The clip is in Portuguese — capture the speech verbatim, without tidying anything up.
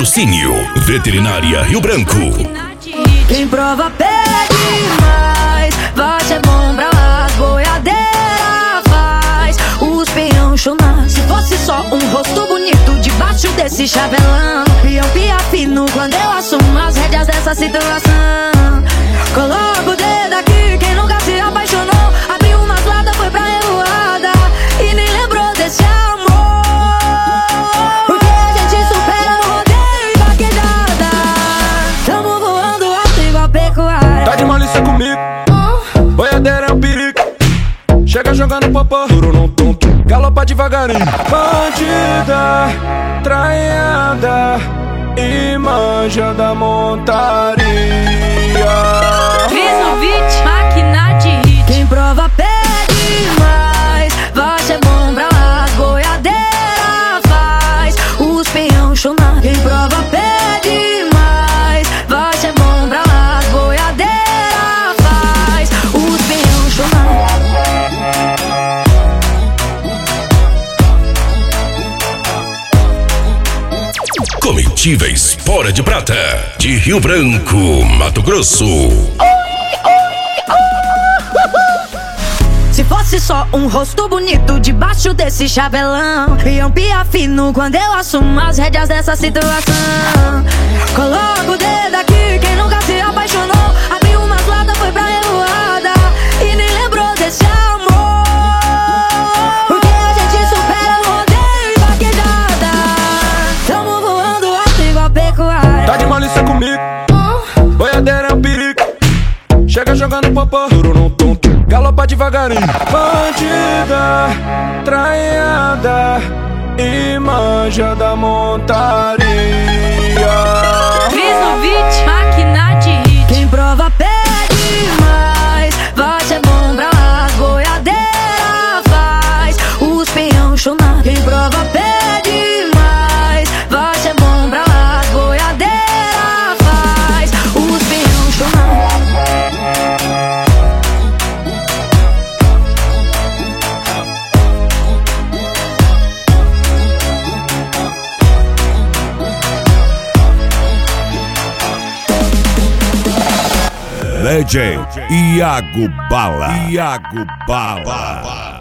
Patrocínio Veterinária Rio Branco. Quem prova pede mais, vai ser bom pra lá. As boiadeira faz os peão chorar. Se fosse só um rosto bonito debaixo desse chavelão, e eu pia fino quando eu assumo as rédeas dessa situação. Coloco o dedo aqui, quem nunca se apaixonou, abriu uma lada, foi pra revoada e nem lembrou desse amor. Porque a gente supera no rodeio e vaquejada. Tamo voando alto igual pecuária. Tá de malícia comigo, boiadeira é um perigo. Chega jogando popô, duro no tonto, galopa devagarinho. Bandida, traiada e manja da montaria. Fiz no beat, máquina de hit. Quem prova pede mais, vai ser bom pra lá. As boiadeira faz os peão chorar. Quem prova pede mais, vai ser bom pra lá. As boiadeira faz os peão chorar. Comitiva Espora de Prata, de Rio Branco, Mato Grosso. Se fosse só um rosto bonito debaixo desse chavelão, e um pia fino quando eu assumo as rédeas dessa situação. Coloco o dedo aqui, quem nunca se apaixonou, abriu umas ladas, foi pra revoada e nem lembrou desse amor. Porque a gente supera no rodeio e vaquejada. Tamo voando alto igual pecuária. Tá de malícia comigo, boiadeira é um perigo. Chega jogando popô, duro no tonto, galopa devagarinho. Bandida, traiada e manja da montaria. Fiz no beat, máquina de hit. Quem prova pede mais, vai ser bom pra lá. As boiadeira faz os peão chorar. Quem prova pede mais, vai ser bom pra lá. As boiadeira faz os peão chorar. Legend Iago Bala. Iago Bala.